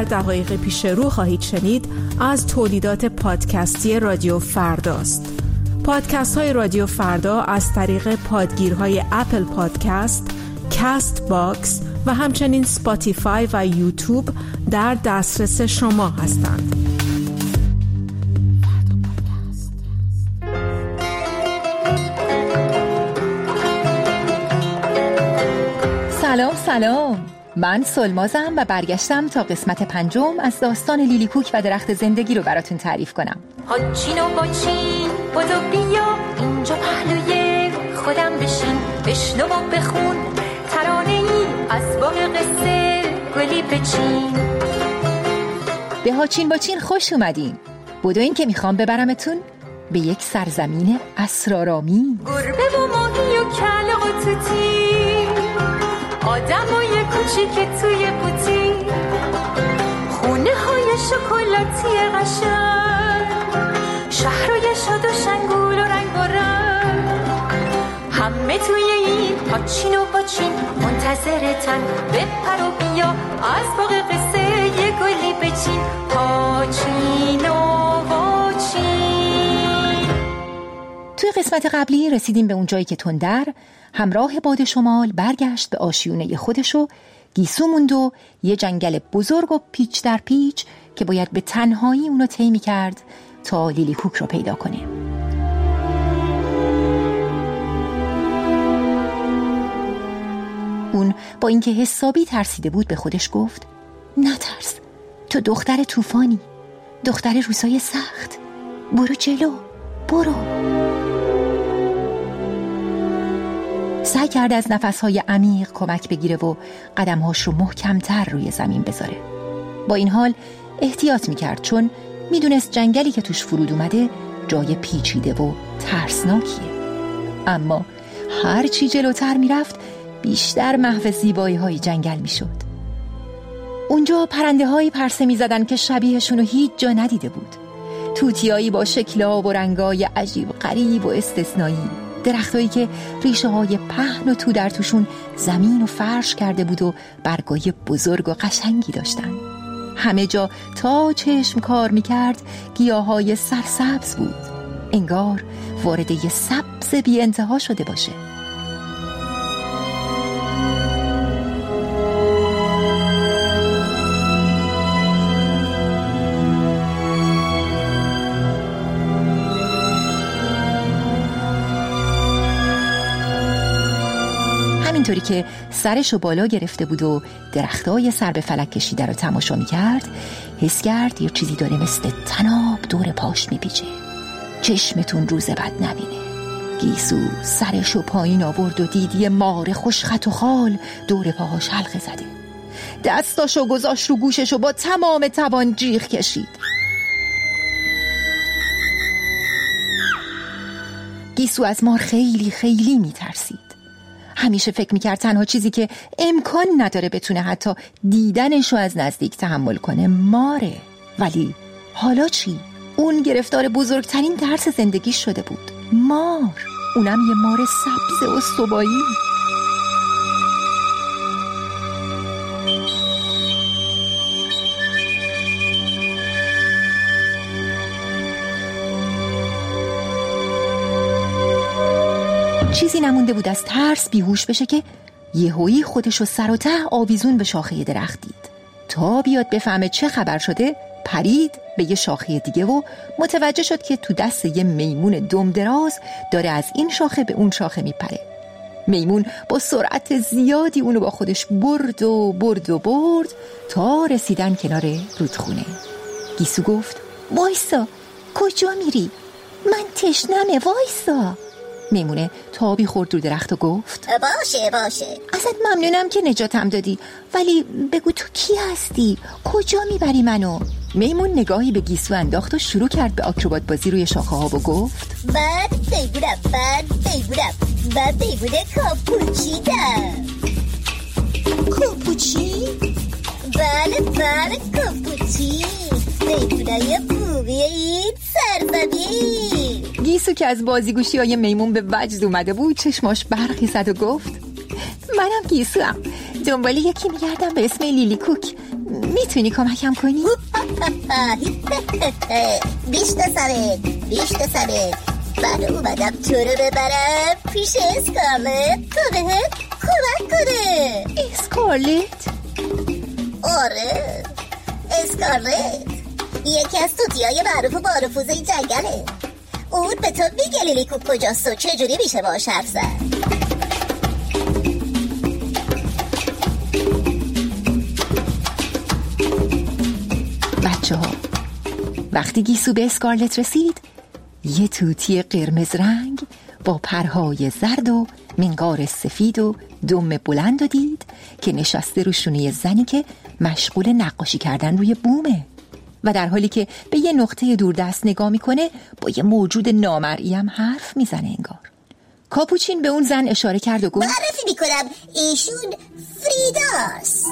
در دقایق پیش رو خواهید شنید از تولیدات پادکستی رادیو فرداست. پادکست های رادیو فردا از طریق پادگیرهای اپل پادکست، کست باکس و همچنین سپاتیفای و یوتیوب در دسترس شما هستند. سلام، من سلمازم و برگشتم تا قسمت 5 از داستان لیلی کوک و درخت زندگی رو براتون تعریف کنم. هاچین و باچین بودو بیا اینجا پهلوی خودم بشین، بشنو و بخون ترانه ای از باغ قصه گلی بچین. به هاچین باچین خوش اومدین. بدوین که میخوام ببرمتون به یک سرزمین اسرارآمیز. گربه و ماهی و کله و توتی، آدمای کوچیک توی قوطی، خونه های شکلاتی قشنگ، شهرهای شاد و شنگول و رنگ و رنگ، همه توی این هاچین و باچین منتظرتن. بپر و بیا از باغ قصه یه گلی بچین، هاچین و باچین. توی قسمت قبلی رسیدیم به اون جایی که تندر همراه باد شمال برگشت به آشیونه خودش و گیسو موند و یه جنگل بزرگ و پیچ در پیچ که باید به تنهایی اونو طی می‌کرد تا لیلی کوک رو پیدا کنه. اون با اینکه حسابی ترسیده بود به خودش گفت نترس، تو دختر طوفانی، دختر روزای سخت، برو جلو، برو. سعی کرد از نفسهای عمیق کمک بگیره و قدمهاش رو محکمتر روی زمین بذاره. با این حال احتیاط میکرد چون میدونست جنگلی که توش فرود اومده جای پیچیده و ترسناکیه. اما هر چی جلوتر میرفت بیشتر محو زیبایی های جنگل میشد. اونجا پرنده هایی پرسه میزدن که شبیهشون رو هیچ جا ندیده بود. توتیایی با شکل‌ها و رنگای عجیب غریب و استثنایی، درختایی که ریشه های پهن و تو در توشون زمین و فرش کرده بود و برگای بزرگ و قشنگی داشتن. همه جا تا چشم کار میکرد گیاهای سرسبز بود، انگار وارد یه سبز بی انتها شده باشه. اینطوری که سرشو بالا گرفته بود و درختای سر به فلک کشیده رو تماشا میکرد، حس کرد یه چیزی داره مثل طناب دور پاش میپیچه. چشمتون روز بد نبینه. گیسو سرشو پایین آورد و دید یه مار خوشخط و خال دور پاهاش حلقه زده. دستاشو گذاشت رو گوششو با تمام توان جیغ کشید. گیسو از مار خیلی خیلی میترسید. همیشه فکر میکرد تنها چیزی که امکان نداره بتونه حتی دیدنشو از نزدیک تحمل کنه ماره. ولی حالا چی؟ اون گرفتار بزرگترین ترس زندگیش شده بود، مار، اونم یه مار سبز استوایی. چیزی نمونده بود از ترس بیهوش بشه که یهویی خودشو سر و ته آویزون به شاخه درخت دید. تا بیاد بفهمه چه خبر شده پرید به یه شاخه دیگه و متوجه شد که تو دست یه میمون دم دراز داره از این شاخه به اون شاخه میپره. میمون با سرعت زیادی اونو با خودش برد تا رسیدن کنار رودخونه. گیسو گفت وایسا، کجا میری؟ من تشنمه، وایسا. میمونه تابی خورد رو درخت و گفت باشه ازت ممنونم که نجاتم دادی، ولی بگو تو کی هستی؟ کجا میبری منو؟ میمون نگاهی به گیسو انداخت و شروع کرد به آکروبات بازی روی شاخه ها و گفت بد بیبونه کاپوچیدم. کاپوچی؟ بله کاپوچی، بیبونه بومی این سرزمین. گیسو که از بازیگوشی های میمون به وجد اومده بود چشماش برقی زد و گفت منم گیسوام، دنبال یکی میگردم به اسم لیلی کوک. میتونی کمکم کنی؟ بیشت سرت من اومدم تو رو ببرم پیش اسکارلت تا بهت کمک کنه. اسکارلت؟ آره اسکارلت یکی از توتیای معروف و بارفوز این جنگله. اون به تو میگه لیلیکو کجاست و چجوری میشه باهاش حرف زد. بچه‌ها وقتی گیسو به اسکارلت رسید یه توتی قرمز رنگ با پرهای زرد و منقار سفید و دم بلند رو دید که نشسته رو شونه زنی که مشغول نقاشی کردن روی بومه و در حالی که به یه نقطه دوردست نگاه میکنه با یه موجود نامرئی هم حرف میزنه انگار. کاپوچین به اون زن اشاره کرد و گفت معرفی میکنم ایشون فریداست.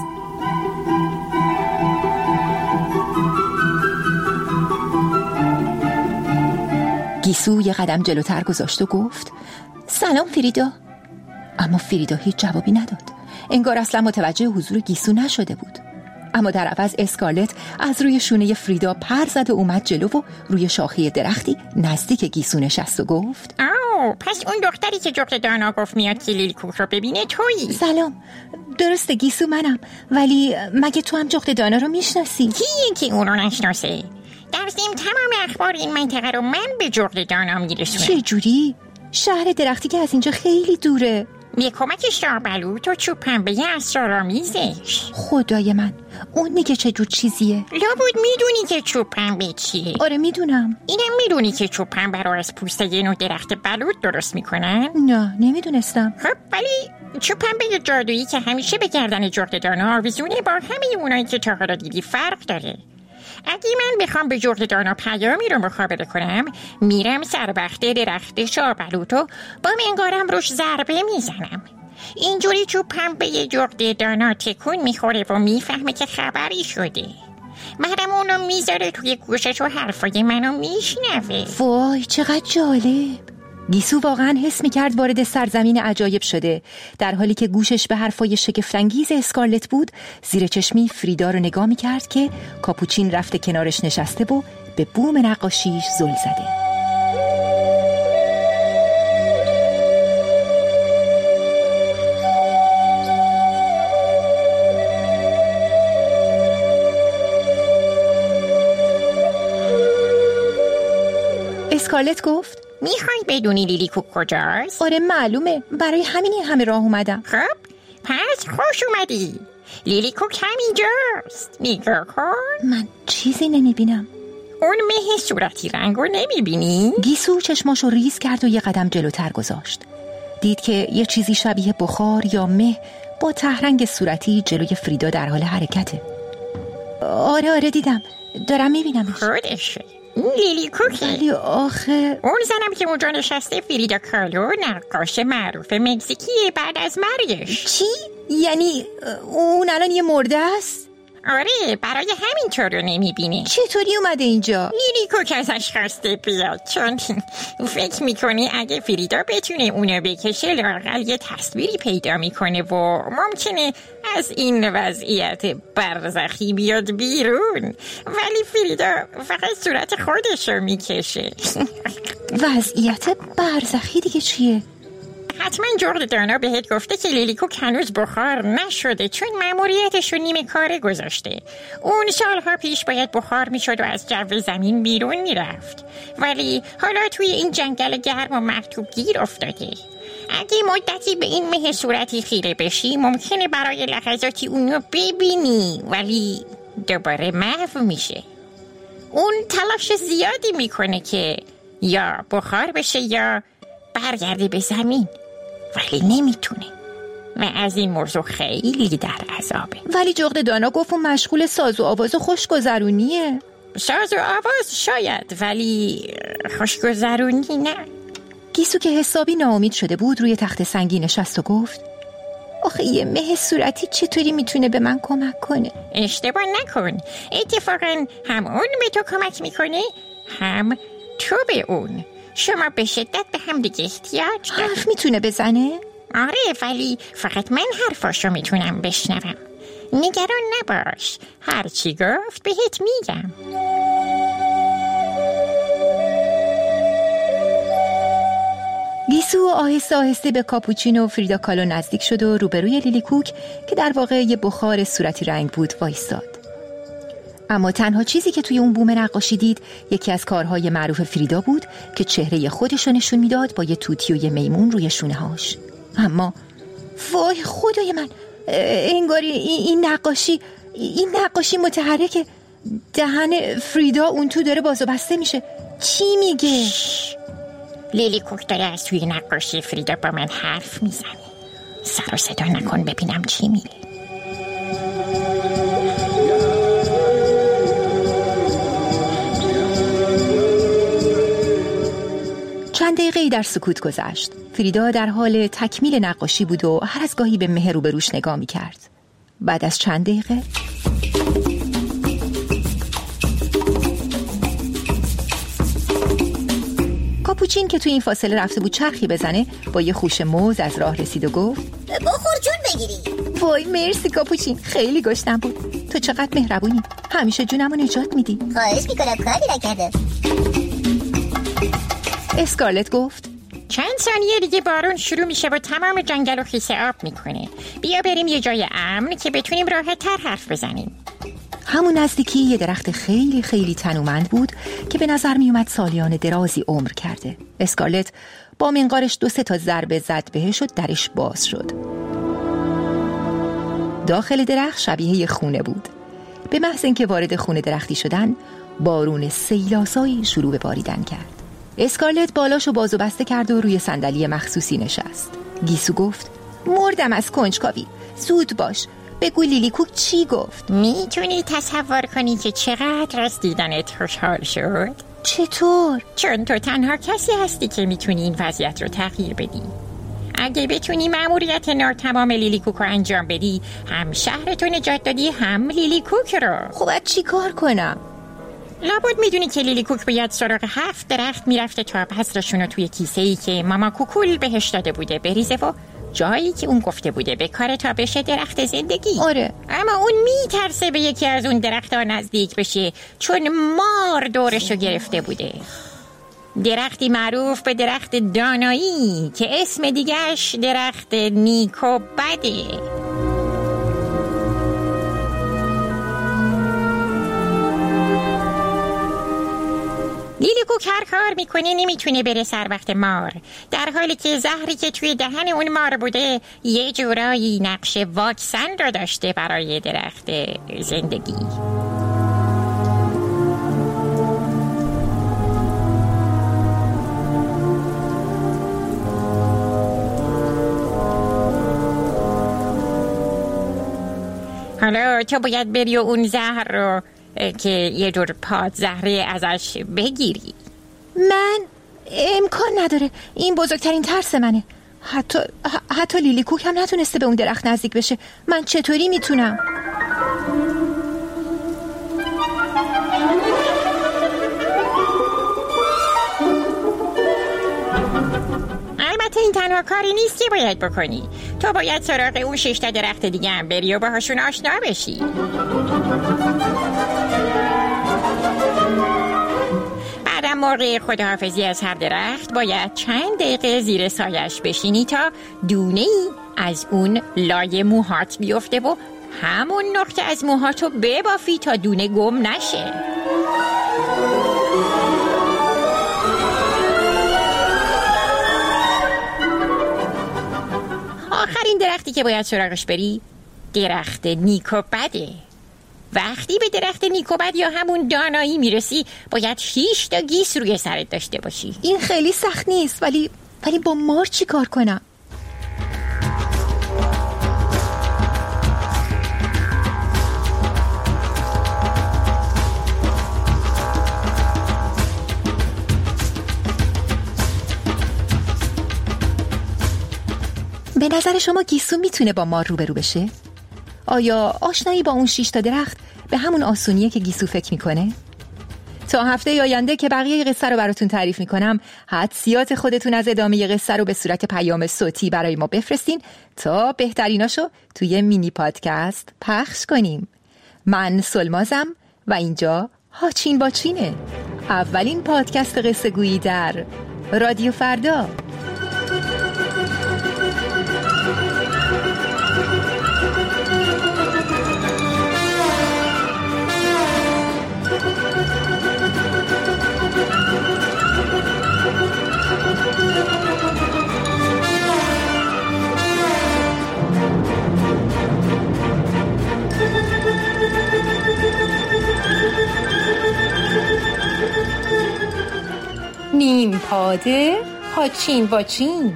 گیسو یه قدم جلوتر گذاشت و گفت سلام فریدا. اما فریدا هیچ جوابی نداد. انگار اصلا متوجه حضور گیسو نشده بود. اما در عوض اسکارلت از روی شونه فریدا پر زد و اومد جلو و روی شاخه درختی نزدیک گیسو نشست و گفت پس اون دختری که جغد دانا گفت میاد که لیلیکو رو ببینه تویی؟ سلام. درسته گیسو منم، ولی مگه تو هم جغد دانا رو میشناسی؟ کیه که اون رو نشناسه؟ در ضمن تمام اخبار این منطقه رو من به جغد دانا میرسونم. چه جوری؟ شهر درختی که از اینجا خیلی دوره. یه کمک شاربلوط و چوب پنبه اسرارآمیزش. خدای من اون میگه چه جور چیزیه؟ لابد میدونی که چوب پنبه چیه؟ آره میدونم. اینم میدونی که چوب پنبه رو از پوست یه نوع درخت بلوط درست میکنن؟ نه نمیدونستم. خب ولی چوب پنبه جادویی که همیشه به گردن جغد دانا آویزونه با همه اونایی که تا حالا دیدی فرق داره. اگه من بخوام به جغد دانا پیامی رو مخابره کنم میرم سر بخت درخت شاربلوطو با منقارم روش ضربه میزنم. اینجوری چوب پنبه جغد دانا تکون میخوره و میفهمه که خبری شده. بعدم اونو میذاره توی گوشش و حرفای منو میشنوه. وای چقدر جالب. گیسو واقعا حس میکرد وارد سرزمین عجایب شده. در حالی که گوشش به حرفای شگفت‌انگیز اسکارلت بود زیر چشمی فریدا رو نگاه میکرد که کاپوچین رفته کنارش نشسته و به بوم نقاشیش زل زده. اسکارلت گفت میخوای بدونی لیلیکو کجاست؟ آره معلومه، برای همین این همه راه اومدم. خب پس خوش اومدی. لیلیکو همینجاست. نگاه کن. من چیزی نمیبینم. اون مه صورتی رنگو نمیبینی؟ گیسو چشماشو ریز کرد و یه قدم جلوتر گذاشت. دید که یه چیزی شبیه بخار یا مه با تهرنگ صورتی جلوی فریدا در حال حرکته. آره دیدم، دارم میبینمش. خودشه. لیلیکو که ولی آخه اون زنم که اونجا نشسته فریدا کالو، نقاش معروف مکزیکیه بعد از مرگش. چی؟ یعنی اون الان یه مرده است؟ آره برای همین طور رو نمیبینه. چطوری اومده اینجا؟ لیلیکو که ازش خواسته بیاد چون فکر میکنه اگه فریدا بتونه اونو بکشه لااقل یه تصویری پیدا میکنه و ممکنه از این وضعیت برزخی بیاد بیرون. ولی فریدا فقط صورت خودش رو میکشه. وضعیت برزخی دیگه چیه؟ حتما جغد دانا بهت گفته که لیلیکو هنوز بخار نشده چون مأموریتش رو نیمه کاره گذاشته. اون سالها پیش باید بخار میشد و از جو زمین بیرون میرفت، ولی حالا توی این جنگل گرم و مرطوب گیر افتاده. اگه مدتی به این مه صورتی خیره بشی ممکنه برای لحظاتی اونو ببینی ولی دوباره محو میشه. اون تلاش زیادی میکنه که یا بخار بشه یا برگرده به زمین، ولی نمیتونه و از این موضوع خیلی در عذابه. ولی جغد دانا گفت اون مشغول ساز و آواز و خوشگذرونیه. ساز و آواز شاید ولی خوشگذرونی نه. گیسو که حسابی ناامید شده بود روی تخت سنگی نشست و گفت آخه یه مه صورتی چطوری میتونه به من کمک کنه؟ اشتباه نکن، اتفاقا هم اون به تو کمک میکنه هم تو به اون. شما به شدت به هم دیگه احتیاج دارید. حرف میتونه بزنه؟ آره ولی فقط من حرفاشو میتونم بشنوم. نگران نباش، هر چی گفت بهت میگم. گیسو آهسته آهسته به کاپوچینو و فریدا کالو نزدیک شد و روبروی لیلی کوک که در واقع یه بخار صورتی رنگ بود وایستاد. اما تنها چیزی که توی اون بوم نقاشی دید یکی از کارهای معروف فریدا بود که چهره خودش رو نشون میداد با یه توتی و یه میمون روی شونه هاش. اما وای خدای من، انگاری این نقاشی متحرکه. دهن فریدا اون تو داره باز و بسته میشه. چی میگه؟ لیلی کوک داره از توی نقاشی فریدا با من حرف میزنه. سر و صدا نکن ببینم چی میگه. چند دقیقه‌ای در سکوت گذشت. فریدا در حال تکمیل نقاشی بود و هر از گاهی به مه روبروش نگاه می‌کرد. بعد از چند دقیقه کاپوچین که توی این فاصله رفته بود چرخی بزنه با یه خوش موز از راه رسید و گفت بخور جون بگیری. وای مرسی کاپوچین، خیلی گشنم بود. تو چقدر مهربونی، همیشه جونمو نجات میدی. خواهش میکنم، کاری نکردم. اسکارلت گفت چند ثانیه دیگه بارون شروع میشه و تمام جنگل رو خیس آب میکنه. بیا بریم یه جای امن که بتونیم راحت تر حرف بزنیم. همون نزدیکی یه درخت خیلی خیلی تنومند بود که به نظر میومد سالیان درازی عمر کرده. اسکارلت با منقارش 2-3 تا ضربه زد بهش و درش باز شد. داخل درخت شبیه یه خونه بود. به محض اینکه وارد خونه درختی شدن، بارون سیلاسایی شروع به باریدن کرد. اسکارلت بالاشو باز و بسته کرد و روی صندلی مخصوصی نشست. گیسو گفت مردم از کنجکاوی، زود باش بگو لیلی کوک چی گفت. میتونی تصور کنی که چقدر از دیدنت خوشحال شد؟ چطور؟ چون تو تنها کسی هستی که میتونی این وضعیت رو تغییر بدی. اگه بتونی مأموریت ناتمام لیلی کوک رو انجام بدی، هم شهرتو نجات دادی هم لیلی کوک رو. خب باید چی کار کنم؟ لابد میدونی که لیلی کوک باید سراغ 7 درخت میرفته تا بذرشون رو توی کیسه‌ای که ماما کوکول بهش داده بوده بریزه و جایی که اون گفته بوده به کار تا بشه درخت زندگی. آره. اما اون میترسه به یکی از اون درخت‌ها نزدیک بشه چون مار دورشو گرفته بوده. درختی معروف به درخت دانایی که اسم دیگه‌اش درخت نیک و بده. لیلی کوک هر کار میکنه نمیتونه بره سر وقت مار، در حالی که زهری که توی دهن اون مار بوده یه جورایی نقش واکسن رو داشته برای درخت زندگی. حالا تو باید بری و اون زهر رو که یه جور پادزهره ازش بگیری. من امکان نداره، این بزرگترین ترس منه. حتی لیلی کوک هم نتونسته به اون درخت نزدیک بشه. من چطوری میتونم؟ البته این تنها کاری نیست که باید بکنی. تو باید سراغ اون 6 تا درخت دیگه هم بری و باهاشون آشنا بشی. بعدم موقع خداحافظی از هر درخت باید چند دقیقه زیر سایش بشینی تا دونه ای از اون لای موهات بیفته و همون نقطه از موهاتو ببافی تا دونه گم نشه. آخرین درختی که باید سراغش بری درخت نیک و بده. وقتی به درخت نیک و بد یا همون دانایی میرسی باید 6 تا گیس روی سرت داشته باشی. این خیلی سخت نیست، ولی با مار چی کار کنم؟ به نظر شما گیسو میتونه با مار روبرو بشه؟ آیا آشنایی با اون 6 تا درخت به همون آسونیه که گیسو فکر میکنه؟ تا هفته آینده که بقیه قصه رو براتون تعریف میکنم، حدسیات خودتون از ادامه قصه رو به صورت پیام صوتی برای ما بفرستین تا بهتریناشو توی مینی پادکست پخش کنیم. من سلمازم و اینجا هاچین باچینه، اولین پادکست قصه گویی در رادیو فردا. نیم پاده هاچین باچین.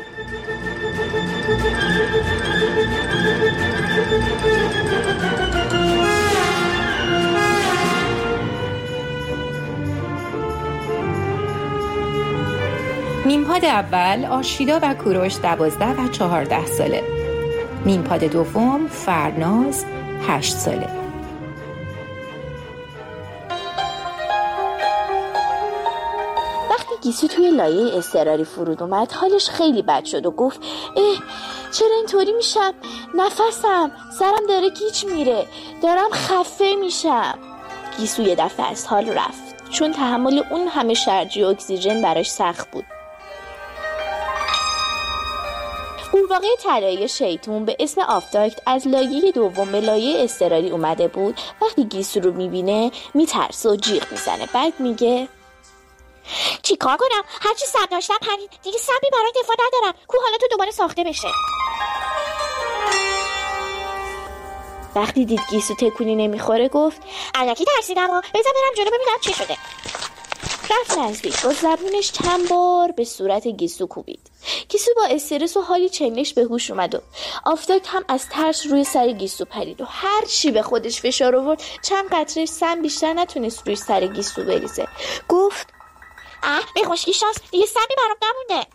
نیمپاد اول آرشیدا و کوروش 12 و 14 ساله. نیمپاد دوم فرناز 8 ساله. وقتی گیسو توی لایه اضطراری فرود اومد حالش خیلی بد شد و گفت چرا اینطوری میشم؟ نفسم، سرم داره گیج میره، دارم خفه میشم. گیسو یه دفعه از حال رفت چون تحمل اون همه شرجی و اکسیژن براش سخت بود. قورباغه طلایی شیطون به اسم آفتاکت از لایه دوم به لایه اضطراری اومده بود. وقتی گیسو رو میبینه میترسه و جیغ میزنه. بعد میگه چی کار کنم؟ هرچی سب داشتم همین، دیگه سبی برای دفاع ندارم. کو حالا تو دوباره ساخته بشه. وقتی دید گیسو تکونی نمیخوره گفت الکی ترسیدم و بذار برم جلو ببینم چی شده. رفت نزدیک، با زبونش چند بار به صورت گیسو کوبید. گیسو با استرس و حالی چندش به هوش اومد و آفتاکت هم از ترس روی سر گیسو پرید و هر چی به خودش فشار آورد چند قطره سم بیشتر نتونست روی سر گیسو بریزه. گفت به خوشگی شانس، دیگه سمی برام نمونده.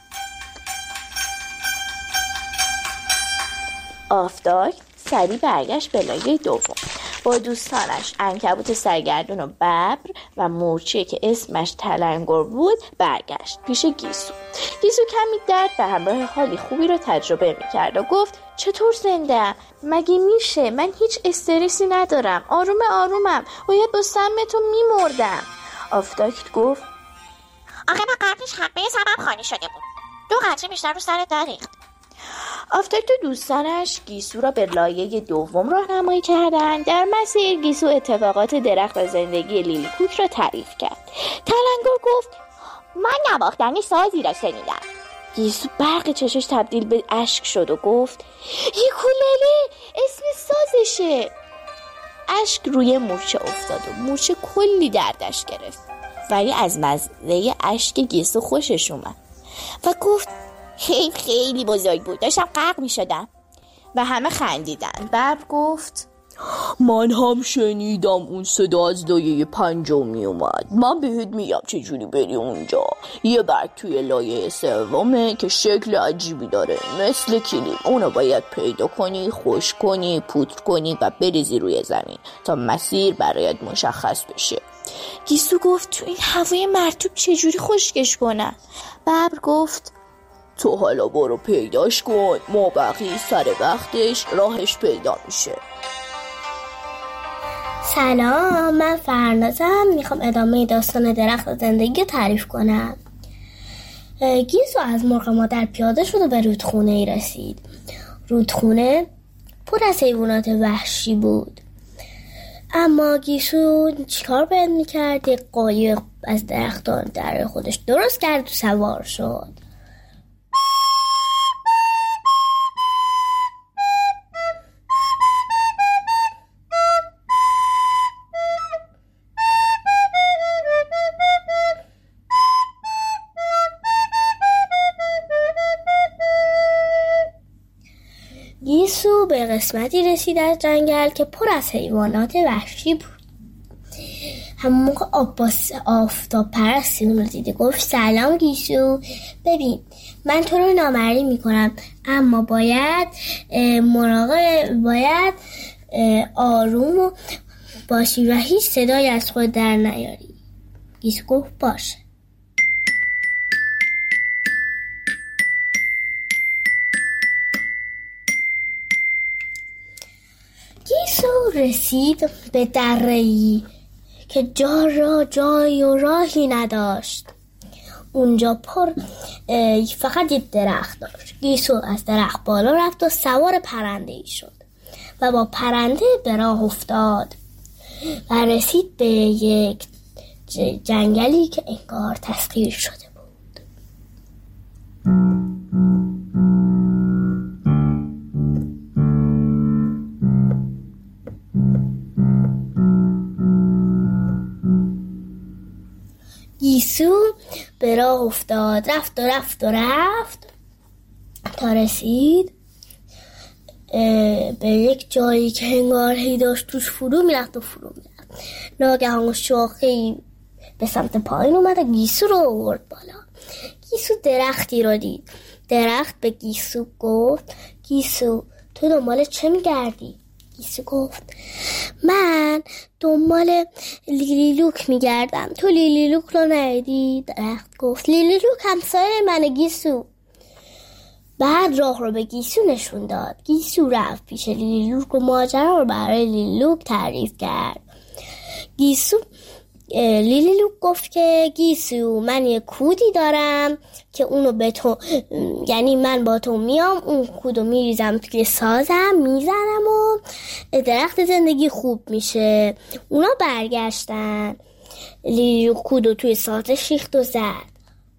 آفتاکت سریع برگشت به لایه دوم. با دوستانش عنکبوت سرگردون و ببر و مورچه که اسمش تلنگر بود برگشت پیش گیسو. گیسو کمی درد به همراه حالی خوبی رو تجربه میکرد و گفت چطور زنده؟ مگه میشه؟ من هیچ استرسی ندارم، آرومم، باید با سمتون میمردم. آفتاکت گفت آخه من قبلش حقه سمم خالی شده بود، 2 قطره بیشتر رو سرت نریخت. آفتاکت و دوستانش گیسو را به لایه دوم راهنمایی کردند. در مسیر گیسو اتفاقات درخت زندگی لیلی کوک را تعریف کرد. تلنگر گفت من نواختن سازی را شنیدم. گیسو برق چشش تبدیل به اشک شد و گفت یوکولله، اسم سازشه. اشک روی مورچه افتاد و مورچه کلی دردش گرفت، ولی از مزه اشک گیسو خوشش اومد و گفت خیلی بزرگ بود، داشتم غرق می شدم. و همه خندیدن. ببر گفت من هم شنیدم اون صدا از لایه 5 می اومد. من بهت میگم چجوری بری اونجا. یه برگ توی لایه 3 که شکل عجیبی داره مثل کلیم. اونو باید پیدا کنی، خشک کنی، پودر کنی و بریزی روی زمین تا مسیر برایت مشخص بشه. گیسو گفت تو این هوای مرطوب چجوری خشکش کنم؟ ببر گفت تو حالا برو پیداش کن، ما بقیه سر وقتش راهش پیدا میشه. سلام، من فرنازم. میخوام ادامه داستان درخت زندگی تعریف کنم. گیسو از مرغ مادر پیاده شد و به رودخونه ای رسید. رودخونه پر از حیوانات وحشی بود، اما گیسو چیکار باید میکرد؟ یک قایق از درختان در خودش درست کرد و سوار شد. گیسو به قسمتی رسید از جنگل که پر از حیوانات وحشی بود. همون موقع آفتاب پرستی اون رو دیده. گفت سلام گیسو، ببین من تو رو نامرئی میکنم، اما باید آروم باشی و هیچ صدایی از خود در نیاری. گیسو گفت باشه. گیسو رسید به دره‌ای که جای و راهی نداشت. اونجا فقط یک درخت داشت. گیسو از درخت بالا رفت و سوار پرنده‌ای شد و با پرنده به راه افتاد و رسید به یک جنگلی که انگار تسخیر شده بود. گیسو به راه افتاد، رفت تا رسید به یک جایی که انگار هی داشت توش فرو میرفت. ناگهان شاخه‌ای به سمت پایین اومد و گیسو رو آورد بالا. گیسو درختی رو دید. درخت به گیسو گفت گیسو تو دنبال چه میگردی؟ گیسو گفت من دنبال لیلیلوک میگردم. تو لیلیلوک رو ندیدی؟ درخت گفت لیلیلوک همسایه منه گیسو. بعد راه رو به گیسو نشون داد. گیسو رفت پیش لیلیلوک و ماجرا رو برای لیلیلوک تعریف کرد. لیلیلوک گفت که گیسو من یه کودی دارم که اونو به تو، یعنی من با تو میام اون کودو میریزم توی سازم میزنم و درخت زندگی خوب میشه. اونا برگشتن. لیلیلوک کودو توی سازه شیخت و زد.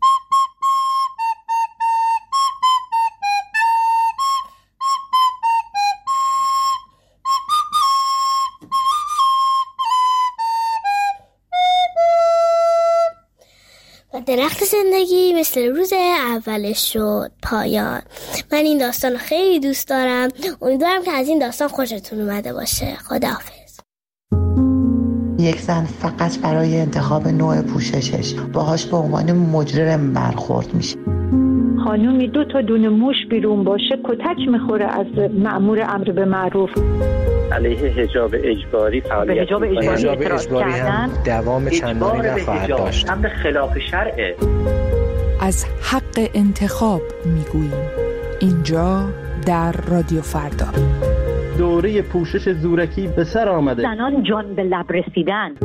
درخت زندگی مثل روز اولش شد. پایان. من این داستان خیلی دوست دارم. امیدوارم که از این داستان خوشتون اومده باشه. خداحافظ. یک زن فقط برای انتخاب نوع پوششش باهاش به عنوان مجرم برخورد میشه. خانومی 2 تا دونه موش بیرون باشه کتک میخوره از مأمور امر به معروف. علیه حجاب اجباری فعالیت حجاب اجباری هم دوام چندانی نخواهد داشت. امر خلاف شرعه. از حق انتخاب میگوییم اینجا در رادیو فردا. دوره پوشش زورکی به سر آمده. زنان جان به لب رسیدن.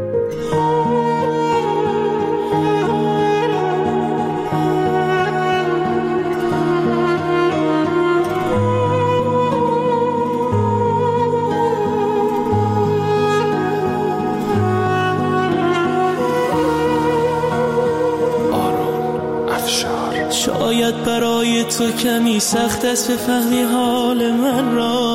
شاید برای تو کمی سخت است بفهمی حال من را.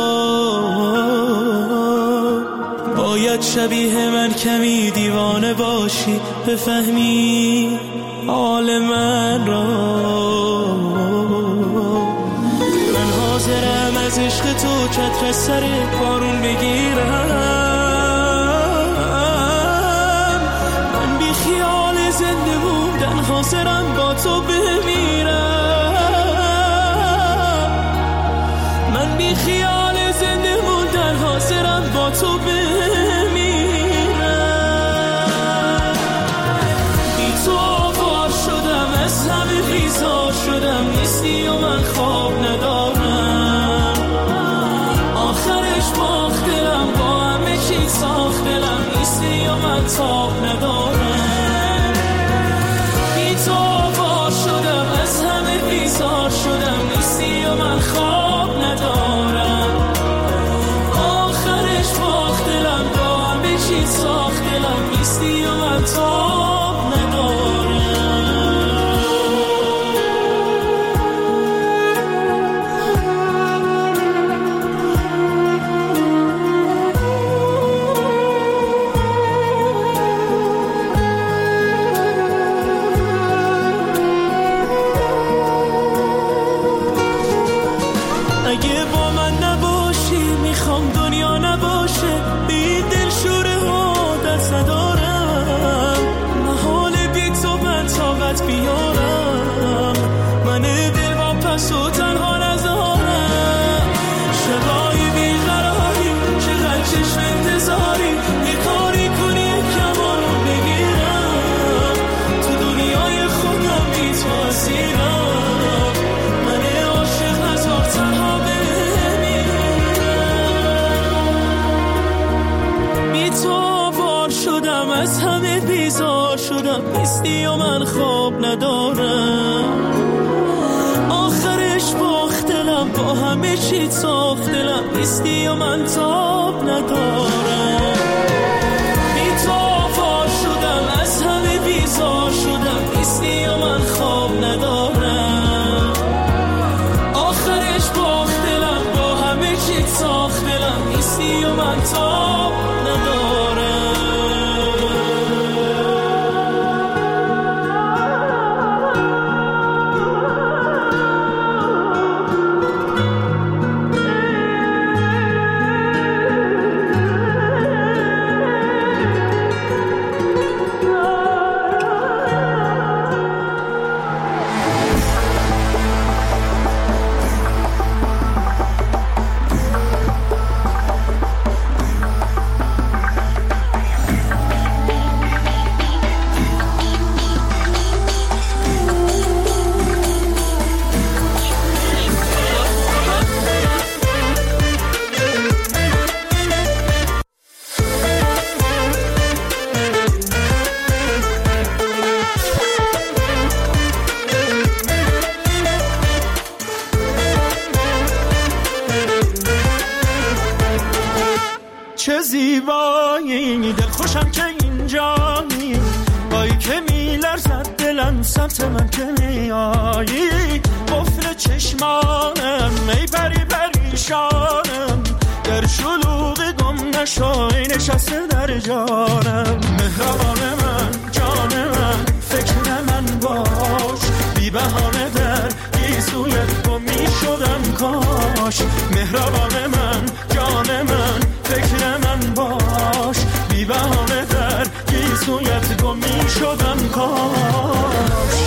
باید شبیه من کمی دیوانه باشی بفهمی حال من را. من حاضرم از عشق تو چتر سر بارون بگیرم. من بی خیال زنده بودن حاضرم با تو بمیرم. من بی خیال زنده بودن حاضرم با تو بمیرم. بی تو آوار شدم از همه بیزار شدم. نیستی و من خواب ندارم. آخرش باخت دلم با همه چی ساخت دلم. نیستی و من تاب ندارم. شدم نیستی و من خواب ندارم. آخرش باخت دلم با همه چی ساخت دلم. نیستی و من تاب ندارم. بیارم من دل با پس و تنها نذارم. شبای بیقراری چقدر چشم انتظاری یه کاری کنی کمانو بگیرم. شدم نیستی و من خواب ندارم. آخرش باخت دلم با همه چی ساخت دلم نیستی و من تاب ندارم. بی تو آوار شدم از همه بیزار شدم نیستی و من خواب ندارم. آخرش باخت دلم با همه چی ساخت دلم نیستی و من تاب ندارم. چه زیبایی دل خوشم که اینجایی، بایی که میلرزد دلم سمت من که میایی. قفل چشمانم ای پری پریشانم، در شلوغ گم نشای نشسته در جانم. مهربان من جان من فکر من باش، بی بهانه در گیسویت گم میشدم کاش. مهربان من جان من فکر من باش، بی بهانه در گیسویت گم میشدم کاش.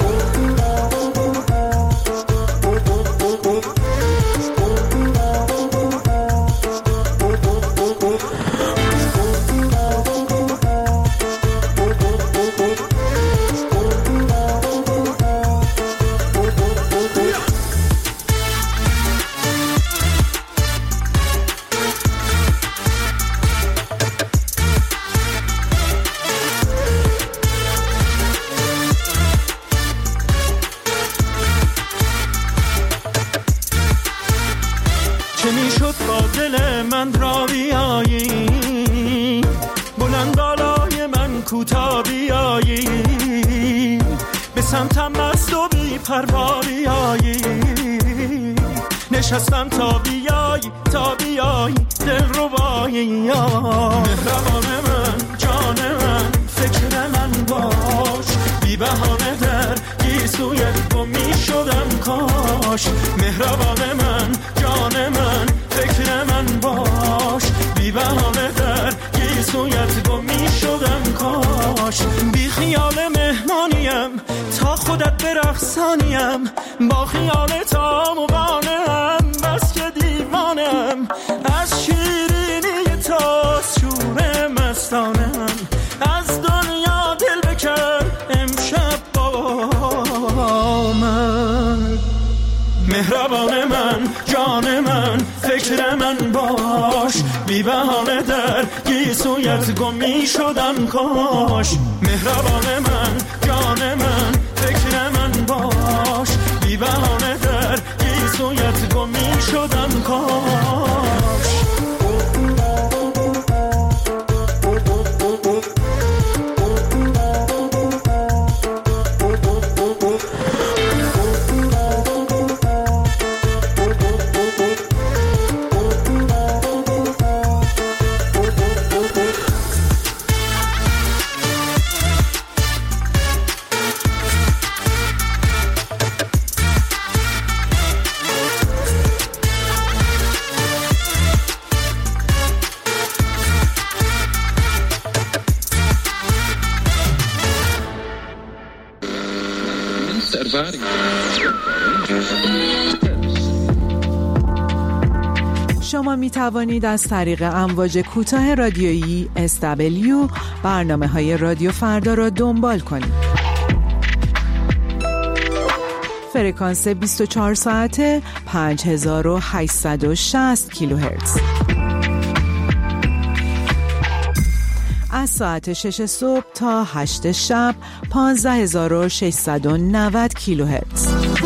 چه میشد با دل من را بیایی، بلند بالای من کوتا بیایی، به سمتم مست و بی پروا بیایی. نشستم تا بیایی دل ربایی. مهربان من جان من فکر من باش، بی بهانه در گیسویت گم میشدم کاش. مهربان من جان من فکر من باش، بی بهانه در گیسویت گم میشدم کاش. بی خیال مهمانیم تا خودت برقصانیم، با خیال تا مبانم بس که دیوانم. از شیرینی تا شور مستانم، از دنیا دل بکن امشب با من. مهربان من جان من فکر من باش، بی بهانه در گیسویت گم میشدم کاش. مهربان من جان من فکر من باش، بی بهانه در گیسویت گم میشدم کاش. شما می توانید از طریق امواج کوتاه رادیویی SW برنامه‌های رادیو فردا را دنبال کنید. فرکانس 24 ساعته 5860 کیلوهرتز. از ساعت 6 صبح تا 8 شب 15690 کیلوهرتز.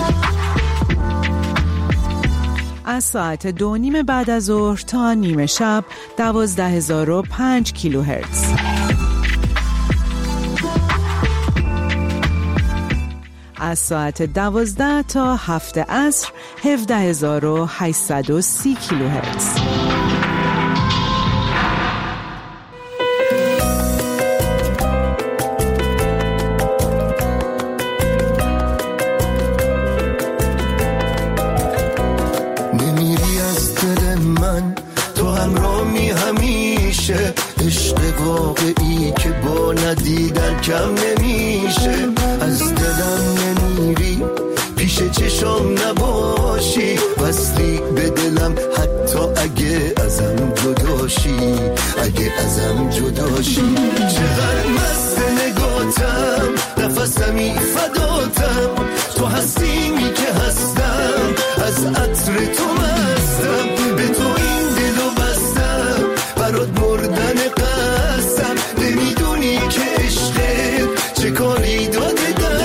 از ساعت 2:30 بعد از ظهر تا نیمه شب 12005 کیلوهرتز. از ساعت 12 تا 7 عصر 17830 کیلوهرتز. نمیری از دل من، تو همراهی همیشه، عشق واقعی که با ندیدن کم نمیشه. از دلم نمیری، پیش چشام نباشی، وصلی به دلم حتی اگه ازم جداشی، اگه ازم جداشی. چقدر مست نگاتم، نفسمی فداتم، تو هستیمی که هستم، از عطر تو مستم، به تو این دلو بستم، برات مردن قسم، نمیدونی که عشقت چه کاری داده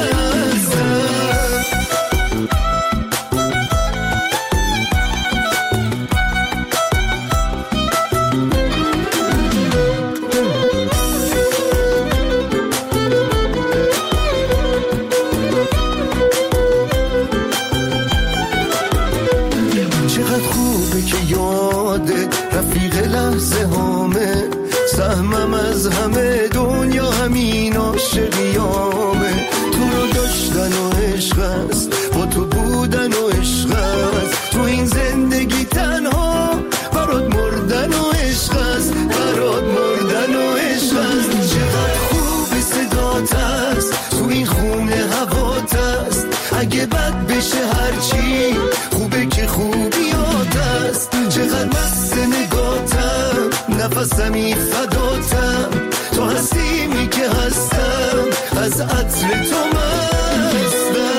سهمم از همه دنیا همین عاشقیامه. تو رو داشتن و عشق است، با تو بودن و عشق است، تو این زندگی تنها برات مردن و عشق است، برات مردن و عشق است. چقدر خوب صدات است، تو این خونه هوات است، اگه بد بشه هرچی خوبه که خوبیات است. چقدر مست نگاتم، نفسمی فداتم، تو هستیمی که هستم، از عطر تو مستم.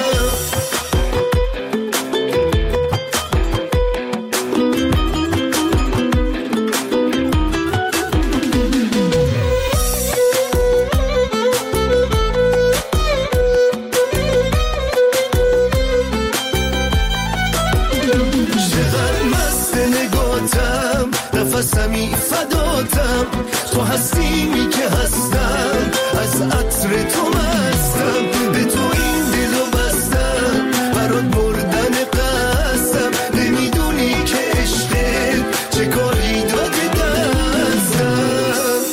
چقدر مست نگاتم، نفسمی فداتم، تو هستیمی که هستم، از عطر تو مستم، به تو این دلو بستم، برات مردن قسم، نمیدونی که عشقت چه کاری داده دستم.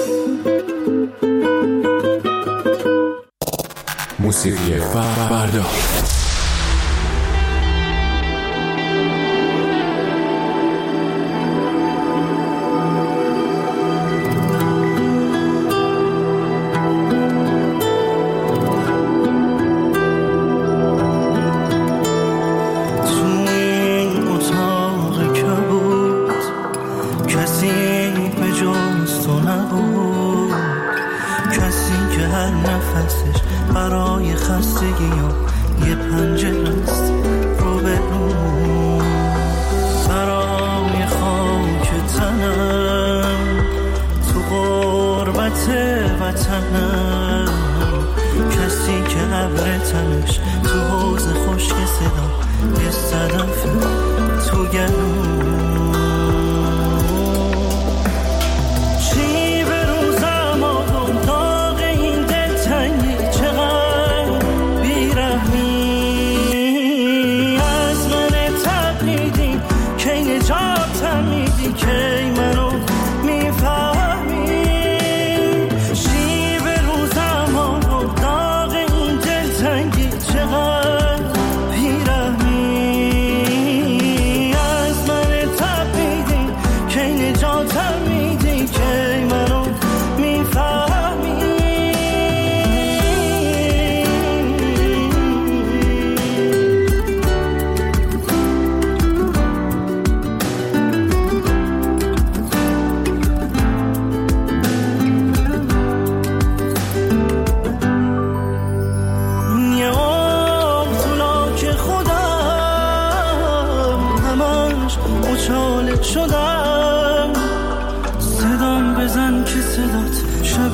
موسیقی فردا. برای خستگی یه پنجره است رو به رو، برای خاک تنم تو غربت وطنم، کسی که ابر تنش تو حوض خشک صدا یه صدف تو گلوم.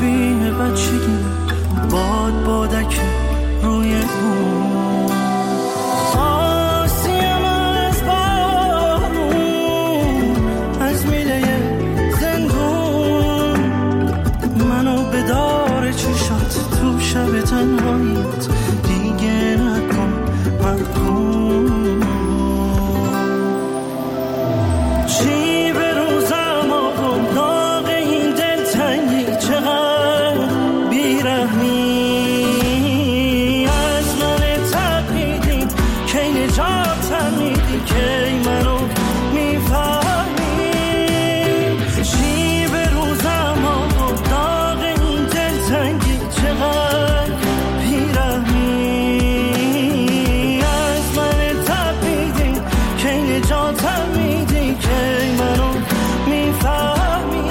شبیه بچگی باد بادک روی بوم آسیم از بارون از میله زندون منو به دار چشات تو شب تنهاییت دیگه نکن محکوم چی به روزم آقا داغ این دلتنگی چقدر بیرحمی از من تپیدی کی نجاتم میدی کی منو میفهمی چی به روزم آقا داغ این دلتنگی چقدر بیرحمی از من تپیدی کی نجاتم میدی کی منو میفهمی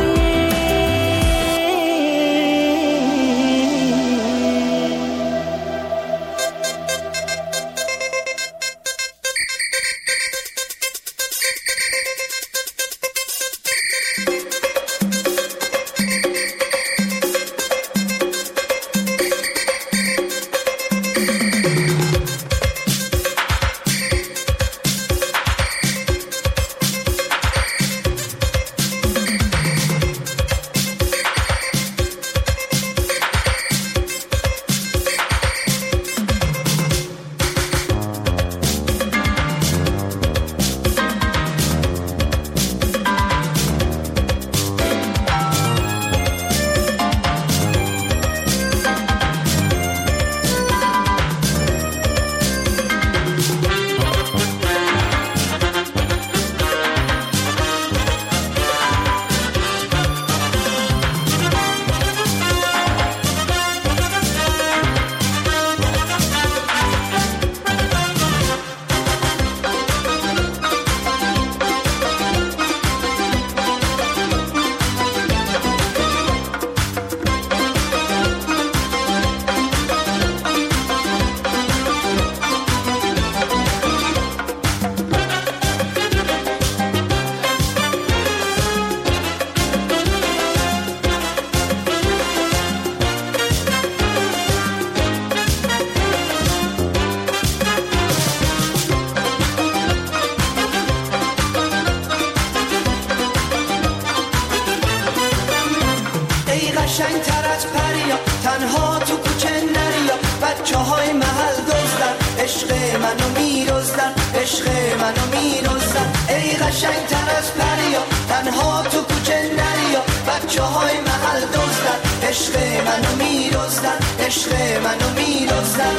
قشنگتر از پریا تنها تو کوچه نریا بچه های محل دزدن عشق منو میرزدن عشق منو میرزدن ای قشنگتر از پریا تنها تو کوچه نریا بچه های محل دزدن عشق منو میرزدن عشق منو میرزدن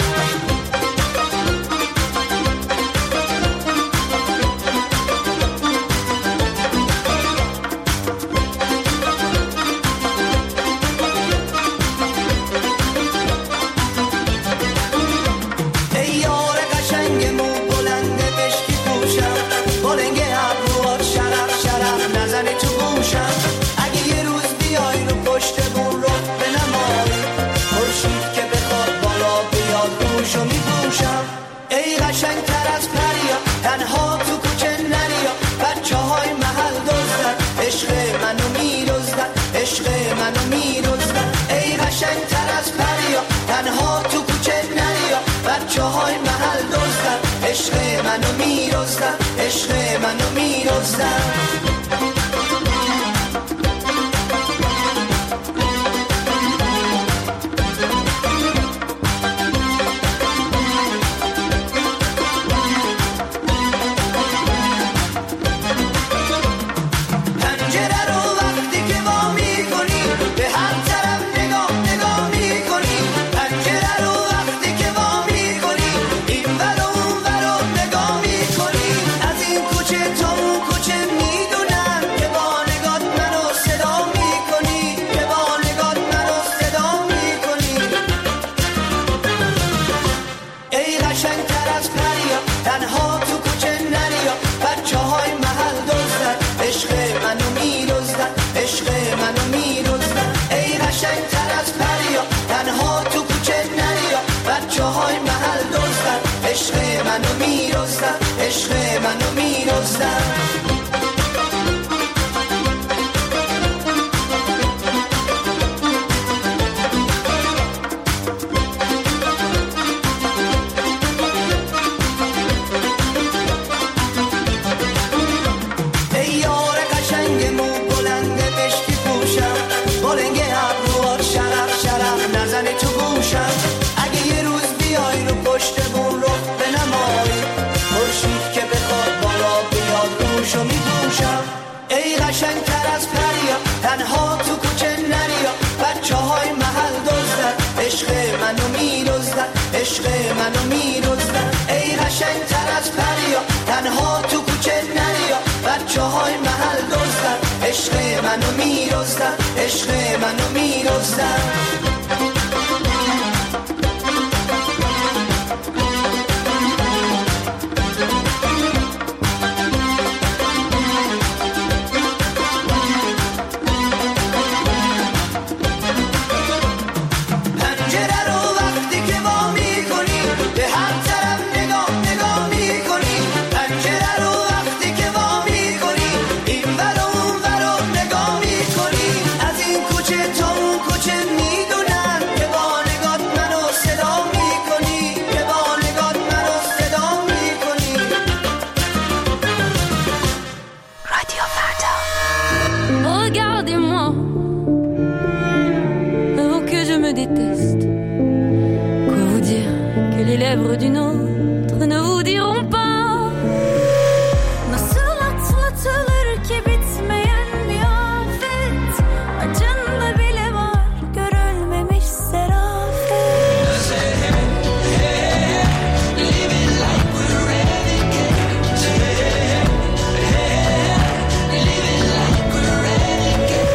عشق منو میرزدن ای قشنگتر از پریا تنها تو کوچه نریا بچه های محل دزدن عشق منو میرزدن عشق منو میرزدن عشق منو میرزدن عشق منو میرزدن عشق منو میدزدن. ای قشنگتر از پریا تنها تو کوچه نریا، بچه های محل دزدن عشق منو میدزدن، عشق منو میدزدن. D'une autre ne vous diront pas. Nasıl atlatılır ki bitmeyen bir afet, acında bile var görülmemiş serafet. Living like we're renegades. Living like we're renegades.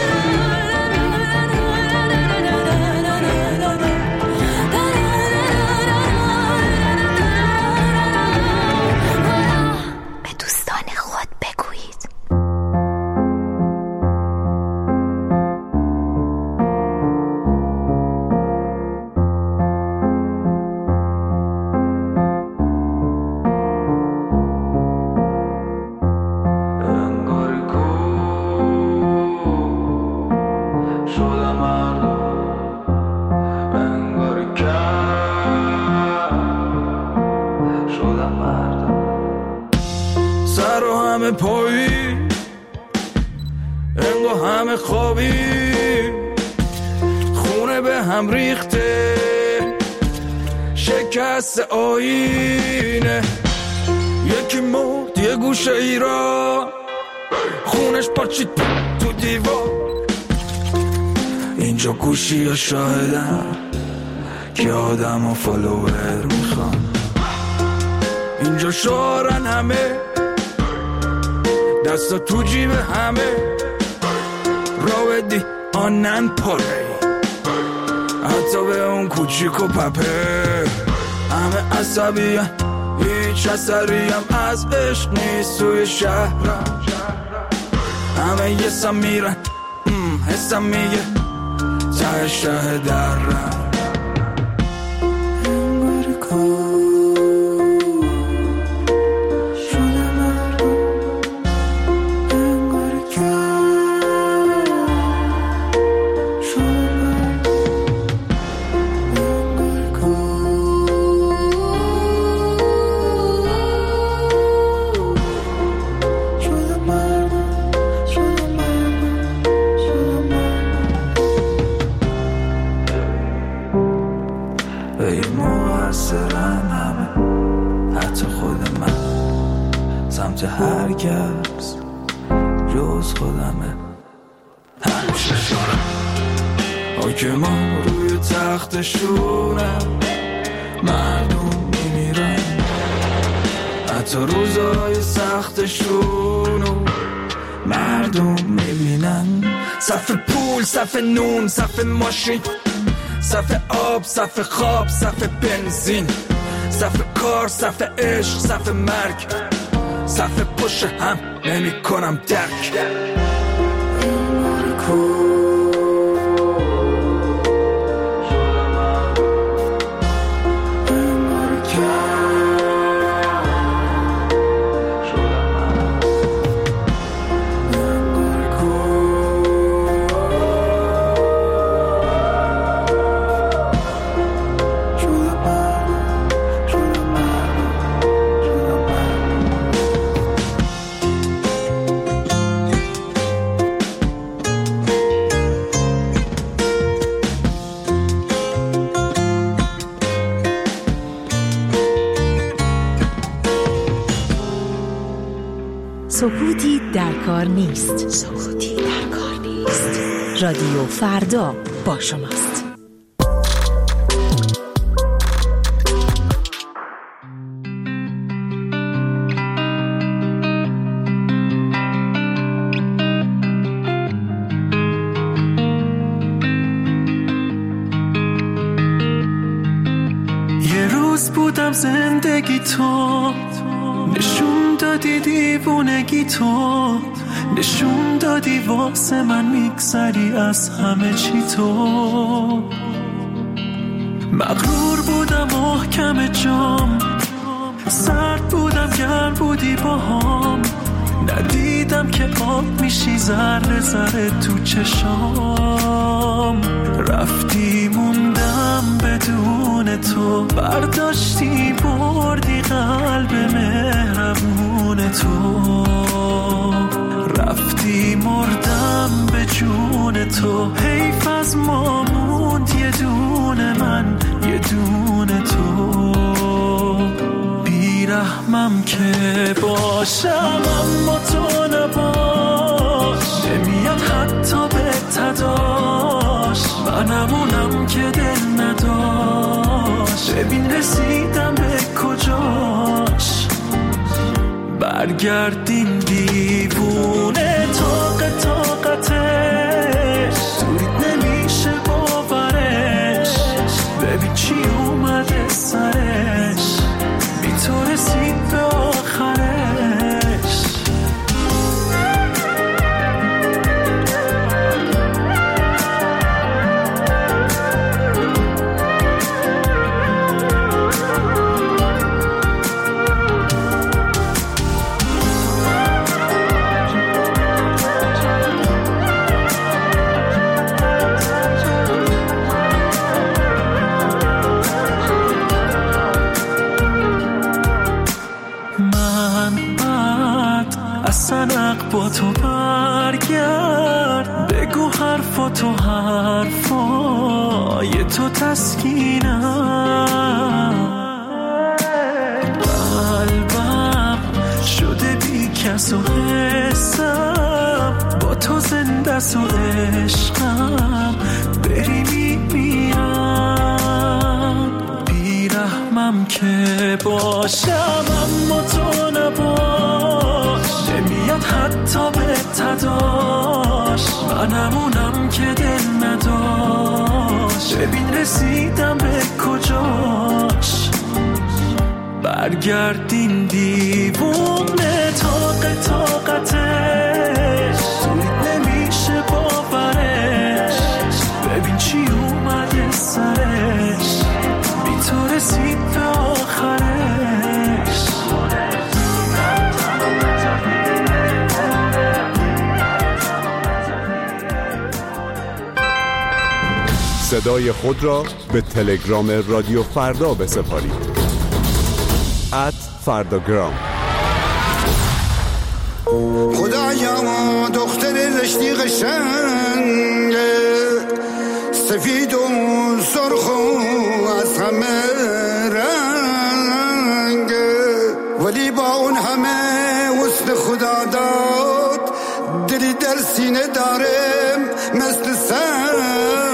پایی انگو همه خوابی، خونه به هم ریخته شکست آینه، یکی مرد یه گوشه ایران خونش پاچید تو دیوار. اینجا گوشی یا شاهدم که آدم و فالوور میخوان، اینجا شعارن همه دستا تو جیب همه، راودی آنن پاره حتی به اون کوچیک و پپه. همه عصبی هیچ اثریم از عشق نیست توی شهرم، همه یه سم میرن حسم میگه ته شه درم. هر کس جز خودمه همیشه شارم حاکمان روی تختشونم، مردم میمیرن حتی روزای سختشونو مردم میبینن. صف پول، صف نون، صف ماشین، صف آب، صف خواب، صف بنزین، صف کار، صف عشق، صف مرگ، صف پشت هم نمی کنم درک. سکوتی در کار نیست. سکوتی در کار نیست. رادیو فردا با شماست. روز بودم زندگی تو، نشون دادی دیوونگی تو، نشون دادی واسه من میگذری از همه چی تو. مغرور بودم محکم جام، سرد بودم گرم بودی باهام، ندیدم که آب میشی ذره ذره تو چشام. رفتی موندم بدون تو، برداشتی بردی قلب مهربون تو. رفتی مردم به جون تو، حیف از ما موند یه دونه من یه دونه تو. بیرحمم که باشم اما تو نباش، نمیاد حتی به تداش، منمونم که دل نداشت. ببین رسیدم به کجاش، برگردین دیوونه طاقتش، دورید نمیشه باورش. ببین چی اومده سرش، بی تو رسید به آخرش. سنق با تو برگرد، بگو حرفاتو حرفای تو تسکینم. قلبم شده بی کس و حسم، با تو زنده س و عشقم، بری میمیرم. بیرحمم که باشم اما تو نباش، نمیاد حتی به تداش، منمونم که دل نداشت. ببین رسیدم به کجاش، برگردین دیوونه طاقتش، دورید نمیشه باورش. ببین چی اومده سرش، بی تو رسید به آخرش. صدای خود را به تلگرام رادیو فردا بسپارید. @فرداگرام. خدایا دختر رشتی قشنگه، سفید و سرخ و از همه رنگه، ولی با اون همه حسن خدا داد، دلی در سینه دارم مثل سنگه.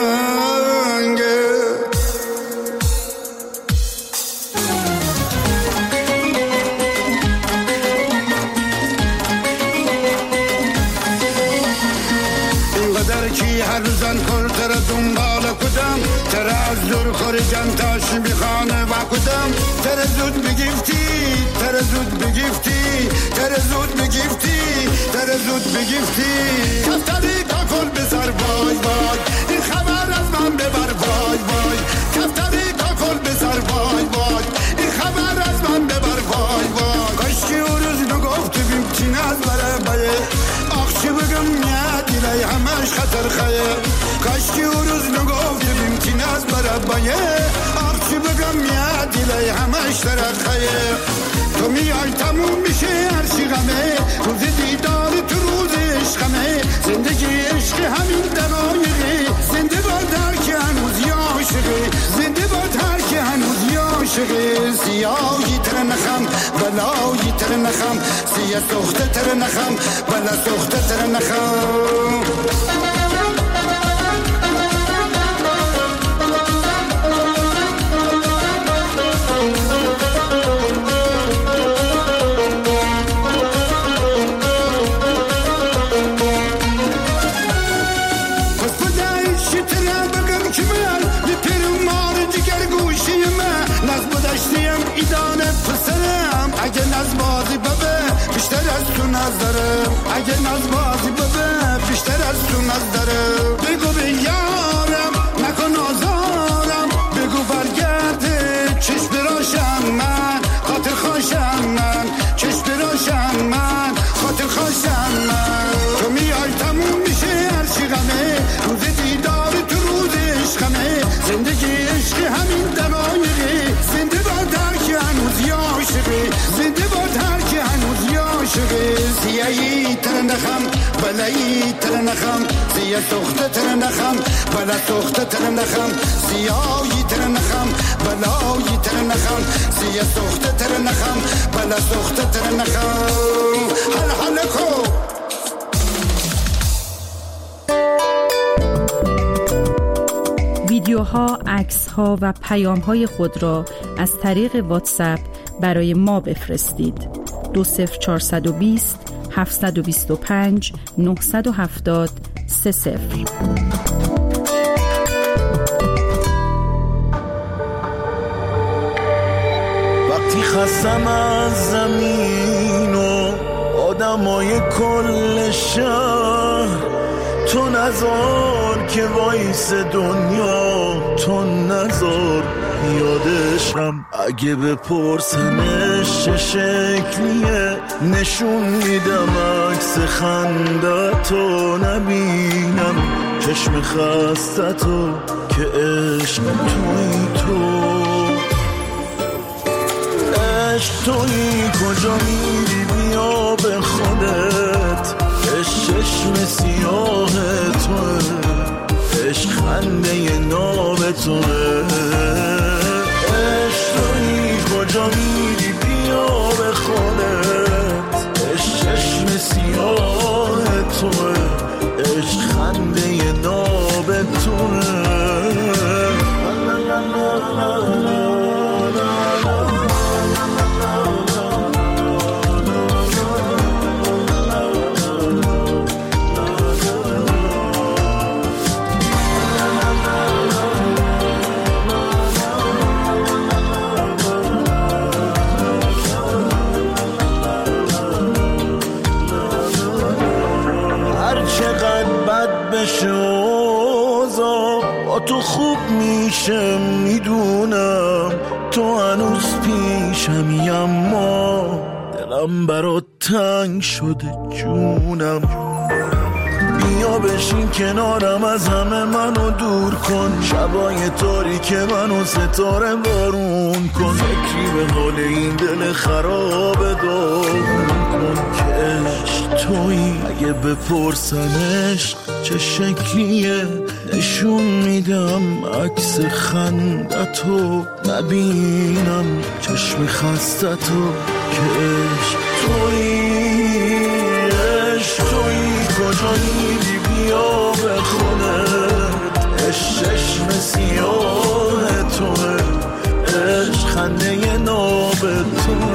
هر زن کل تر دنبال کدم، تر از دور خورجم تاش میخانه و کدم. تر زود بگیفتی، تر زود بگیفتی، تر زود بگیفتی، تر زود بگیفتی. کفتری کا کل بزر وای وای، این خبر از من ببر وای وای. کفتری کا کل بزر وای وای، این خبر از من ببر وای وای. کاشکی او روز نگفت بیمتین از بره بایه، آخچی بگم نیاد دیلی همش خطر خیه. کاشکی او روز نگفت بیمتین از بره بایه، آخچی بگم نیاد دیلی همش طرف خیه. تو میای تموم میشه هرچی غمه، روز دیدار تو روز عشقمه. زندگی عشق همین دقایقه، زنده باد هر که هنوز عاشقه، زنده باد هر که هنوز عاشقه. سیاهی تر نخم بلایی تر نخم، سیاه سخته تر نخم بلا سخته تر نخم. دشتی ناز داره، اگه ناز بازی بده بیشتر از تو ناز داره. بگو به یارم نکن آزارم، بگو برگرده چشم روشن من، خاطر خوشم من، چشم روشن من، خاطر خوشم من. تو میای تموم میشه هر چی غمه، روز دیدار تو روز عشقمه، زندگی عشق همین دقایقه، زنده باد هر که هنوز عاشقه، زنده باد هر که هنوز عاشقه. سیایی ترنخم بلایی ترنخم، سیاه سخته ترنخم بلا سخته ترنخم، سیایی ترنخم بلایی ترنخم، سیاه سخته ترنخم بلا سخته ترنخم. حل حل کو ویدیوها، عکس‌ها و پیام‌های خود را از طریق واتساپ برای ما بفرستید. 20420 725 970 30. وقتی خستم از زمین و آدمای کل شهر، تو نذار که وایس دنیا، تو نذار یادشم. اگه بپرسنش چه شکلیه، نشون میدم عکس خندتو، نبینم چشم خستتو که عشق توی تو. عشق توی کجا میری بیا به خودت، چشم سیاه توه، عشق خنده ناب توه. عشق توی کجا میری بیا به خودت، چشم سیاه توه، عشق خنده ناب توه. با تو خوب میشه میدونم، تو هنوز پیشمی، اما دلم برات تنگ شده جونم. بیا بشین کنارم، از همه منو دور کن، شبای تاریک منو ستاره بارون کن. فکری به حال این دل خراب داغون کن که عشق تویی. اگه بپرسنش چه شکلیه، نشون میدم عکس خندتو، نبینم چشم خستتو که عشق تویی. عشق تویی کجا میری بیا به خودت، چشم سیاه توه، عشق خنده ناب توه.